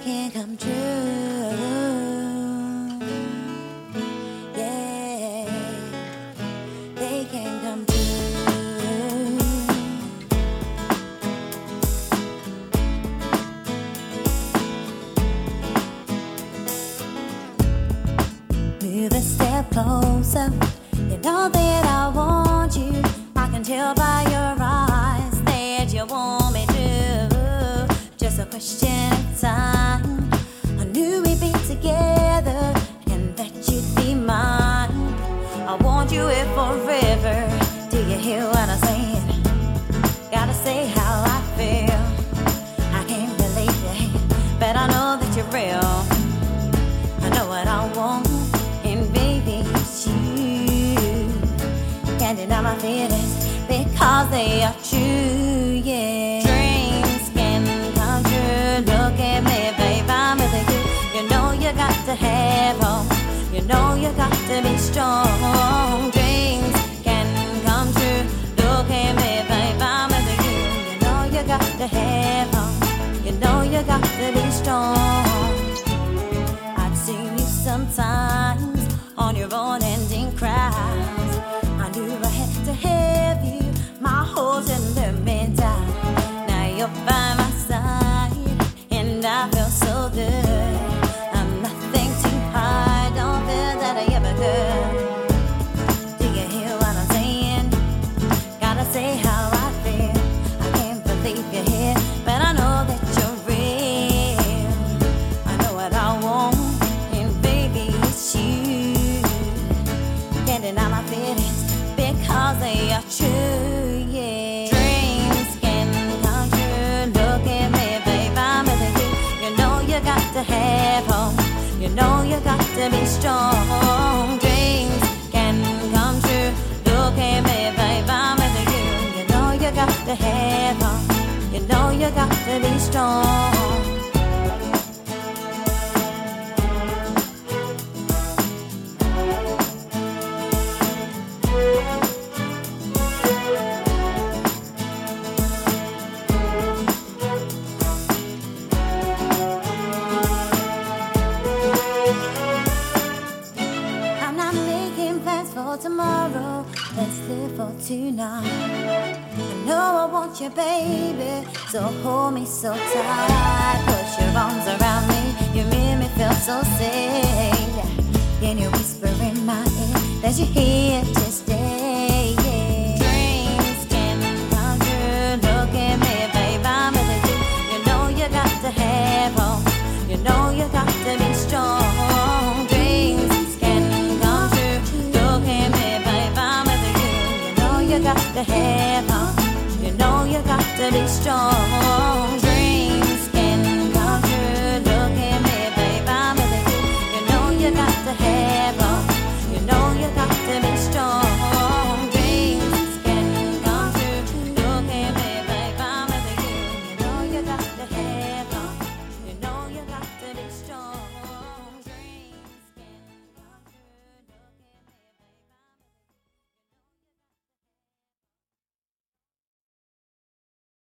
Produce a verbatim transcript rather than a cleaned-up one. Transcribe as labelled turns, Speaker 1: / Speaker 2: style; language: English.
Speaker 1: can come true. Yeah, they can come true. Move a step closer. You know that I want you. I can tell by your eyes that you want me to. Just a question of time. I knew we'd be together and that you'd be mine. I want you here forever. Do you hear what I'm saying? Gotta say how I feel. I can't believe it, but I know that you're real. I know what I want, and baby, it's you. Can't deny my feelings because they are true, yeah. Dreams can come true. Look at me, babe, I'm with you. You know you got to have hope. You know you got to be strong. Dreams can come true. Look at me, babe, I'm with you. You know you got to have hope. You know you got to be strong. I've seen you sometimes on your own ending cries. I knew I had to have you, my whole sentimental. Now you're by my side, and I feel so good. I'm nothing too hard, don't feel that I ever could. Do you hear what I'm saying? Gotta say how I feel. I can't believe you're here, but I know that you're real. I know what I want, and baby, it's you. Can't deny my feelings because they are true, yeah. Dreams can come true. Look at me, babe, I'm with you. You know you got to have hope. You know you got to be strong. Dreams can come true. Look at me, babe, I'm with you. You know you got to have hope. You know you got to be strong. For tomorrow, let's live for tonight. I know I want you, baby, so hold me so tight. Put your arms around me, you make me feel so safe. Can you whisper in my ear that you're here to stay? Yeah. Dreams can come true. Look at me, babe, I'm with you. You know you got to have hope. You know you got to be strong. Dreams can come true. Look at me, babe, I'm with you. You know you got to have hope. You know you got to be strong.